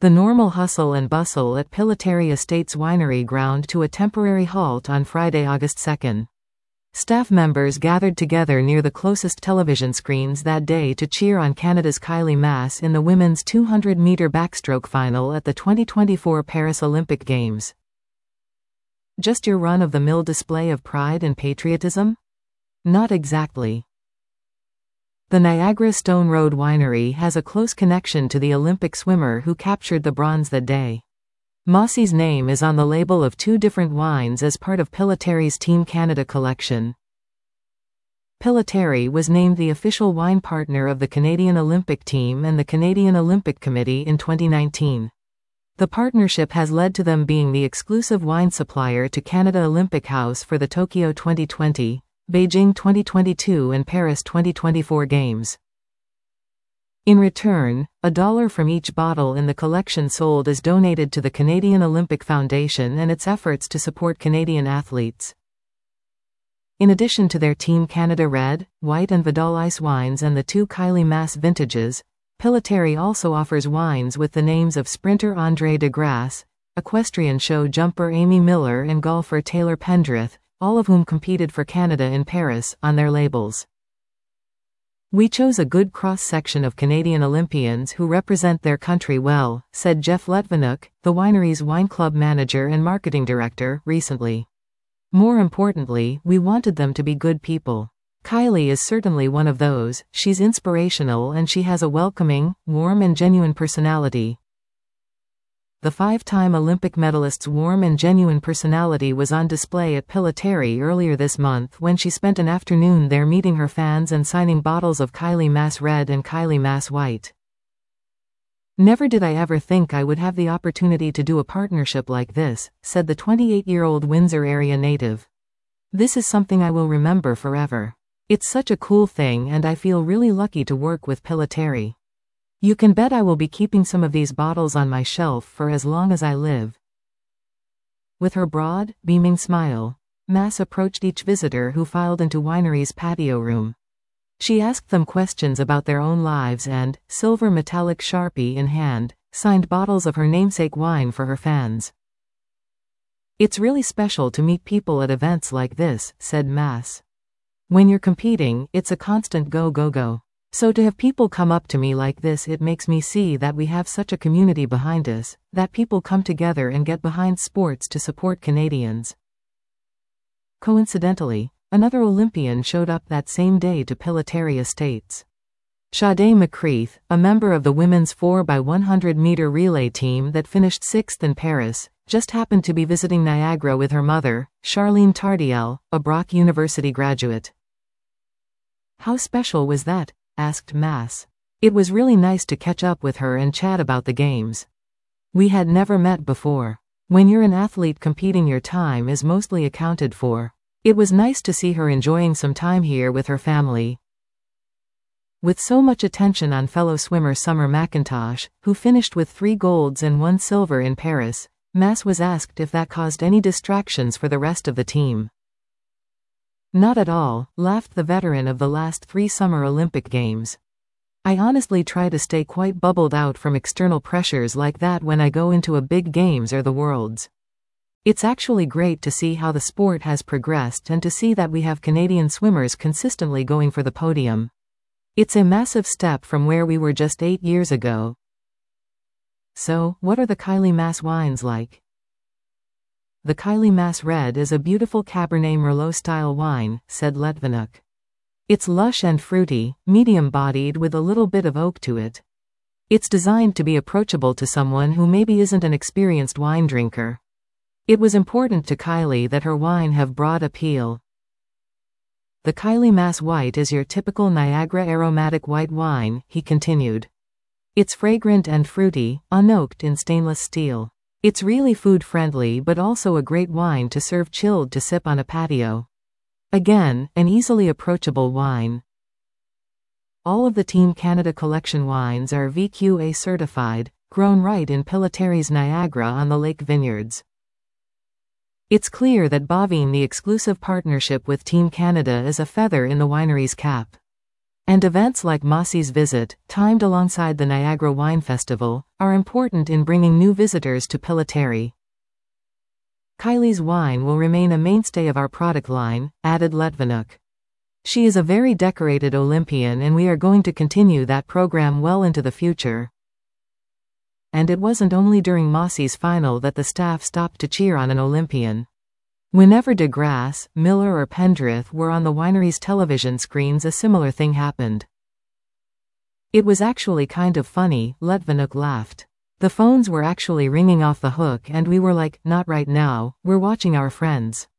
The normal hustle and bustle at Pillitteri Estates Winery ground to a temporary halt on Friday, August 2. Staff members gathered together near the closest television screens that day to cheer on Canada's Kylie Masse in the women's 200-meter backstroke final at the 2024 Paris Olympic Games. Just your run-of-the-mill display of pride and patriotism? Not exactly. The Niagara Stone Road Winery has a close connection to the Olympic swimmer who captured the bronze that day. Mossy's name is on the label of 2 different wines as part of Pilliteri's Team Canada collection. Pillitteri was named the official wine partner of the Canadian Olympic Team and the Canadian Olympic Committee in 2019. The partnership has led to them being the exclusive wine supplier to Canada Olympic House for the Tokyo 2020, Beijing 2022 and Paris 2024 Games. In return, $1 from each bottle in the collection sold is donated to the Canadian Olympic Foundation and its efforts to support Canadian athletes. In addition to their Team Canada Red, White and Vidal Ice wines and the 2 Kylie Masse vintages, Pillitteri also offers wines with the names of sprinter André de Grasse, equestrian show jumper Amy Miller and golfer Taylor Pendrith, all of whom competed for Canada in Paris, on their labels. "We chose a good cross-section of Canadian Olympians who represent their country well," said Jeff Letvinuk, the winery's wine club manager and marketing director, recently. "More importantly, we wanted them to be good people. Kylie is certainly one of those. She's inspirational and she has a welcoming, warm and genuine personality." The 5-time Olympic medalist's warm and genuine personality was on display at Pillitteri earlier this month when she spent an afternoon there meeting her fans and signing bottles of Kylie Masse Red and Kylie Masse White. "Never did I ever think I would have the opportunity to do a partnership like this," said the 28-year-old Windsor area native. "This is something I will remember forever. It's such a cool thing and I feel really lucky to work with Pillitteri. You can bet I will be keeping some of these bottles on my shelf for as long as I live." With her broad, beaming smile, Masse approached each visitor who filed into winery's patio room. She asked them questions about their own lives and, silver metallic Sharpie in hand, signed bottles of her namesake wine for her fans. "It's really special to meet people at events like this," said Masse. "When you're competing, it's a constant go go go. So to have people come up to me like this, it makes me see that we have such a community behind us, that people come together and get behind sports to support Canadians." Coincidentally, another Olympian showed up that same day to Pillitteri Estates. Sade McCreath, a member of the women's 4x100-meter relay team that finished 6th in Paris, just happened to be visiting Niagara with her mother, Charlene Tardiel, a Brock University graduate. "How special was that?" asked Masse. "It was really nice to catch up with her and chat about the games. We had never met before. When you're an athlete competing, your time is mostly accounted for. It was nice to see her enjoying some time here with her family." With so much attention on fellow swimmer Summer McIntosh, who finished with 3 golds and 1 silver in Paris, Masse was asked if that caused any distractions for the rest of the team. "Not at all," laughed the veteran of the last 3 Summer Olympic Games. "I honestly try to stay quite bubbled out from external pressures like that when I go into a big Games or the Worlds. It's actually great to see how the sport has progressed and to see that we have Canadian swimmers consistently going for the podium. It's a massive step from where we were just 8 years ago." "So, what are the Kylie Masse wines like?" "The Kylie Masse Red is a beautiful Cabernet Merlot-style wine," said Letvinuk. "It's lush and fruity, medium-bodied with a little bit of oak to it. It's designed to be approachable to someone who maybe isn't an experienced wine drinker. It was important to Kylie that her wine have broad appeal." "The Kylie Masse White is your typical Niagara aromatic white wine," he continued. "It's fragrant and fruity, unoaked in stainless steel. It's really food-friendly but also a great wine to serve chilled to sip on a patio. Again, an easily approachable wine." All of the Team Canada collection wines are VQA certified, grown right in Pilliteri's Niagara on the Lake Vineyards. It's clear that Bovine, the exclusive partnership with Team Canada, is a feather in the winery's cap. And events like Mossy's Visit, timed alongside the Niagara Wine Festival, are important in bringing new visitors to Pillitteri. Kylie's wine will remain a mainstay of our product line, added Letvinuk. She is a very decorated Olympian and we are going to continue that program well into the future. And it wasn't only during Mossy's final that the staff stopped to cheer on an Olympian. Whenever De Grasse, Miller or Pendrith were on the winery's television screens, a similar thing happened. It was actually kind of funny, Letvinuk laughed. The phones were actually ringing off the hook and we were like, not right now, we're watching our friends.